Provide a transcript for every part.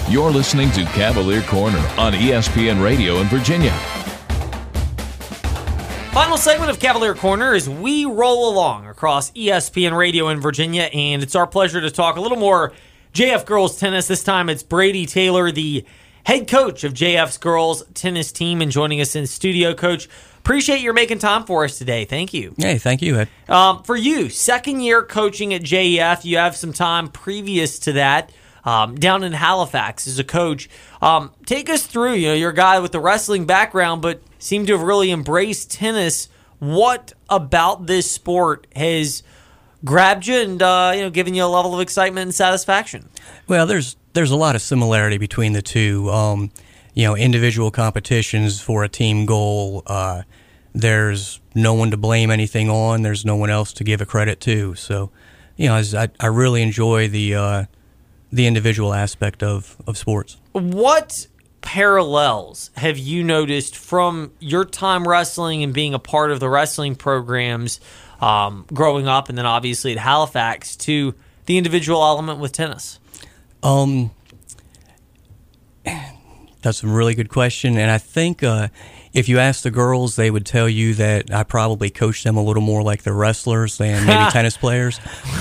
You're listening to Cavalier Corner on ESPN Radio in Virginia. Final segment of Cavalier Corner as we roll along across ESPN Radio in Virginia, and it's our pleasure to talk a little more JF girls tennis. This time it's Brady Taylor, the head coach of JF's girls tennis team, and joining us in studio. Coach, appreciate your making time for us today. Thank you. Hey, thank you, Ed. For you, second year coaching at JF, you have some time previous to that down in Halifax as a coach. Take us through, you're a guy with the wrestling background, but seem to have really embraced tennis. What about this sport has grabbed you and given you a level of excitement and satisfaction? Well, there's a lot of similarity between the two. Individual competitions for a team goal. There's no one to blame anything on. There's no one else to give a credit to. So, I really enjoy the individual aspect of sports. What parallels have you noticed from your time wrestling and being a part of the wrestling programs growing up, and then obviously at Halifax, to the individual element with tennis? That's a really good question, and I think if you ask the girls, they would tell you that I probably coach them a little more like the wrestlers than maybe tennis players.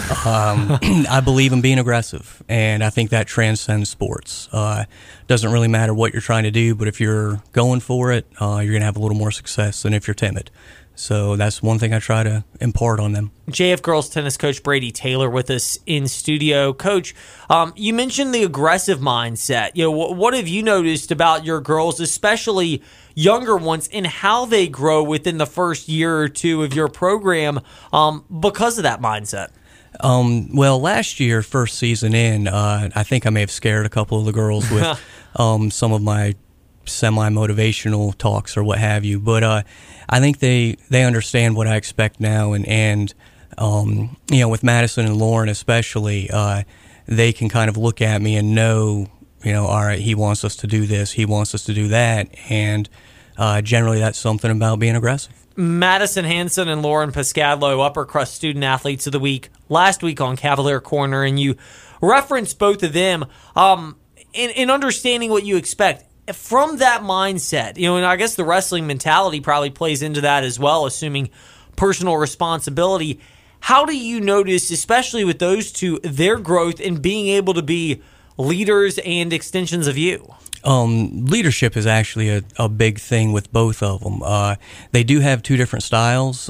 I believe in being aggressive, and I think that transcends sports. Doesn't really matter what you're trying to do, but if you're going for it, you're going to have a little more success than if you're timid. So that's one thing I try to impart on them. JF girls tennis coach Brady Taylor with us in studio. Coach, you mentioned the aggressive mindset. What have you noticed about your girls, especially younger ones, and how they grow within the first year or two of your program because of that mindset? Well, last year, first season in, I think I may have scared a couple of the girls with some of my semi-motivational talks or what have you, but I think they understand what I expect now, and with Madison and Lauren especially, they can kind of look at me and know, all right, he wants us to do this, he wants us to do that, and generally that's something about being aggressive. Madison Hanson and Lauren Piscadlo, Upper Crust Student Athletes of the Week, last week on Cavalier Corner, and you referenced both of them in understanding what you expect. From that mindset, and I guess the wrestling mentality probably plays into that as well, assuming personal responsibility. How do you notice, especially with those two, their growth in being able to be leaders and extensions of you? Leadership is actually a big thing with both of them. They do have two different styles.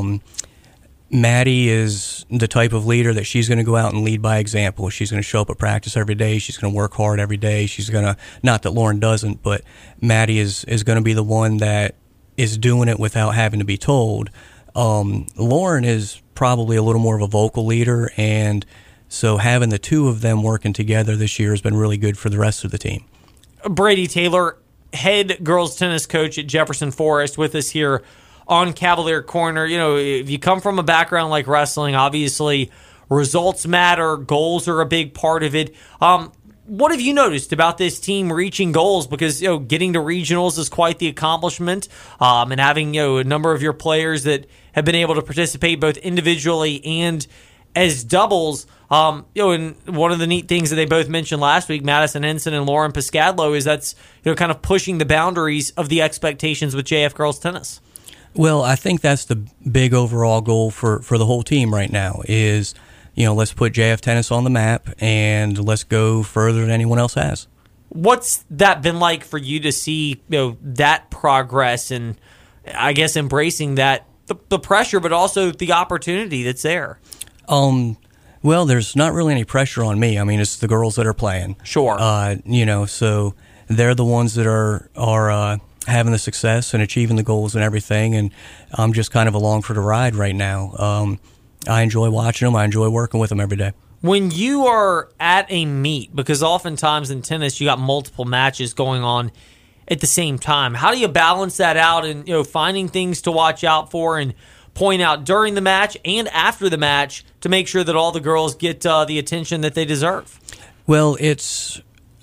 Maddie is the type of leader that she's going to go out and lead by example. She's going to show up at practice every day. She's going to work hard every day. She's going to, not that Lauren doesn't, but Maddie is going to be the one that is doing it without having to be told. Lauren is probably a little more of a vocal leader, and so having the two of them working together this year has been really good for the rest of the team. Brady Taylor, head girls tennis coach at Jefferson Forest, with us here on Cavalier Corner. If you come from a background like wrestling, obviously results matter, goals are a big part of it. What have you noticed about this team reaching goals? Because getting to regionals is quite the accomplishment, and having a number of your players that have been able to participate both individually and as doubles. And one of the neat things that they both mentioned last week, Madison Henson and Lauren Piscadlo, is that's kind of pushing the boundaries of the expectations with JF girls tennis. Well, I think that's the big overall goal for the whole team right now is, let's put JF tennis on the map and let's go further than anyone else has. What's that been like for you to see, that progress and I guess embracing that, the pressure, but also the opportunity that's there? Well, there's not really any pressure on me. I mean, it's the girls that are playing. Sure. So they're the ones that are having the success and achieving the goals and everything, and I'm just kind of along for the ride right now. I enjoy watching them. I enjoy working with them every day. When you are at a meet, because oftentimes in tennis you got multiple matches going on at the same time, how do you balance that out and finding things to watch out for and point out during the match and after the match to make sure that all the girls get the attention that they deserve? Well, it's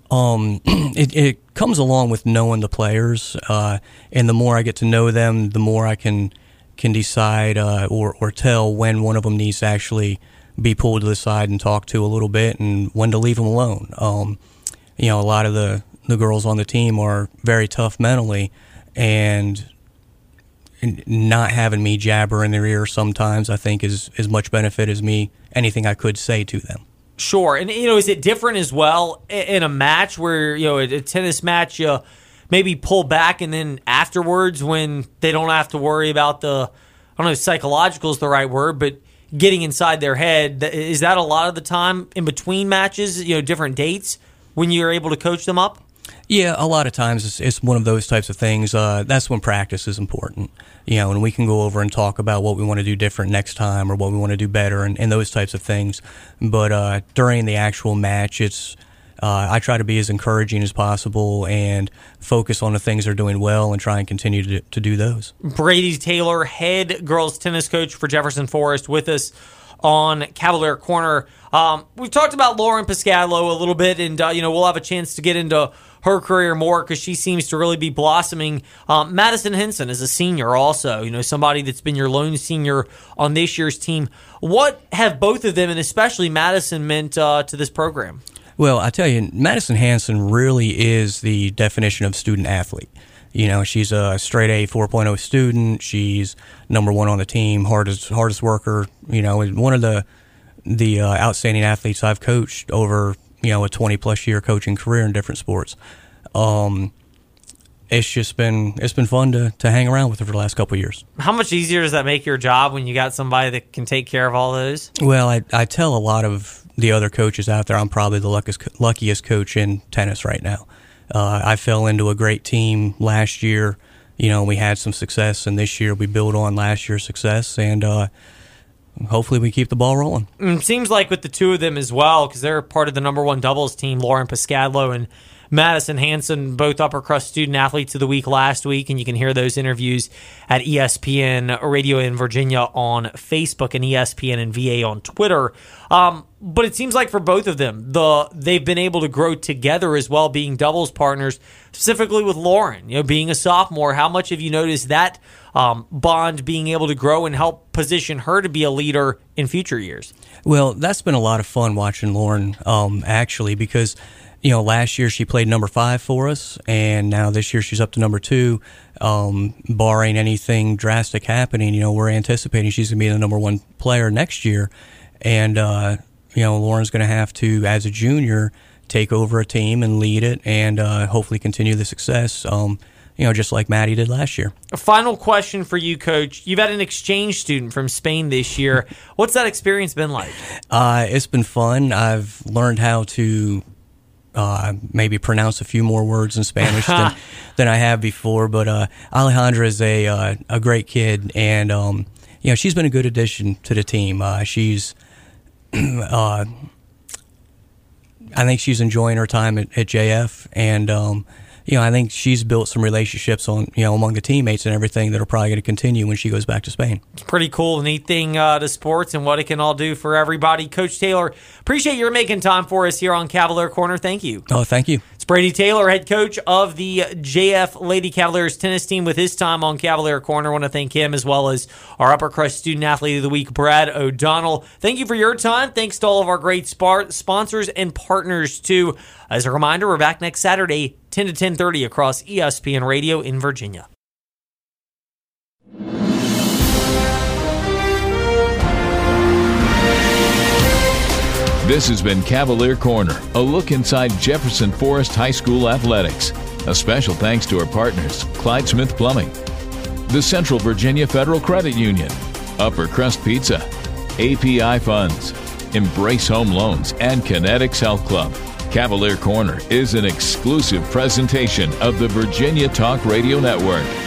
it comes along with knowing the players, and the more I get to know them, the more I can decide or tell when one of them needs to actually be pulled to the side and talked to a little bit, and when to leave them alone. a lot of the girls on the team are very tough mentally, and not having me jabber in their ear sometimes I think is as much benefit as anything I could say to them. Sure. And, is it different as well in a match where, a tennis match, you maybe pull back and then afterwards when they don't have to worry about I don't know if psychological is the right word, but getting inside their head, is that a lot of the time in between matches, different dates when you're able to coach them up? Yeah, a lot of times it's one of those types of things. That's when practice is important, and we can go over and talk about what we want to do different next time or what we want to do better and those types of things. But during the actual match, I try to be as encouraging as possible and focus on the things they're doing well and try and continue to do those. Brady Taylor, head girls tennis coach for Jefferson Forest, with us on Cavalier Corner. We've talked about Lauren Piscadlo a little bit, and we'll have a chance to get into her career more because she seems to really be blossoming. Madison Henson is a senior also, somebody that's been your lone senior on this year's team. What have both of them, and especially Madison, meant to this program? Well, I tell you, Madison Henson really is the definition of student athlete. She's a straight A 4.0 student. She's number one on the team, hardest worker. One of the outstanding athletes I've coached over a 20+ year coaching career in different sports. It's been fun to hang around with her for the last couple of years. How much easier does that make your job when you got somebody that can take care of all those? Well, I tell a lot of the other coaches out there I'm probably the luckiest coach in tennis right now. I fell into a great team last year. We had some success, and this year we build on last year's success, and hopefully we keep the ball rolling. It seems like with the two of them as well, because they're part of the number one doubles team, Lauren Piscadlo and Madison Henson, both Upper Crust Student Athletes of the Week last week, and you can hear those interviews at ESPN Radio in Virginia on Facebook and ESPN and VA on Twitter. But it seems like for both of them, they've been able to grow together as well, being doubles partners, specifically with Lauren, being a sophomore. How much have you noticed that bond being able to grow and help position her to be a leader in future years? Well, that's been a lot of fun watching Lauren, actually, because last year she played number 5 for us, and now this year she's up to number 2. Barring anything drastic happening, we're anticipating she's going to be the number 1 player next year. And, Lauren's going to have to, as a junior, take over a team and lead it and hopefully continue the success, just like Maddie did last year. A final question for you, Coach. You've had an exchange student from Spain this year. What's that experience been like? It's been fun. I've learned how to maybe pronounce a few more words in Spanish than I have before. But Alejandra is a great kid, and she's been a good addition to the team. She's I think she's enjoying her time at JF, and I think she's built some relationships among the teammates and everything that are probably going to continue when she goes back to Spain. It's pretty cool, neat thing to sports and what it can all do for everybody. Coach Taylor, appreciate your making time for us here on Cavalier Corner. Thank you. Oh, thank you. It's Brady Taylor, head coach of the JF Lady Cavaliers tennis team, with his time on Cavalier Corner. I want to thank him as well as our Upper Crust Student Athlete of the Week, Brad O'Donnell. Thank you for your time. Thanks to all of our great sponsors and partners, too. As a reminder, we're back next Saturday, 10 to 10:30 across ESPN Radio in Virginia. This has been Cavalier Corner, a look inside Jefferson Forest High School athletics. A special thanks to our partners, Clyde Smith Plumbing, the Central Virginia Federal Credit Union, Upper Crust Pizza, API Funds, Embrace Home Loans, and Kinetics Health Club. Cavalier Corner is an exclusive presentation of the Virginia Talk Radio Network.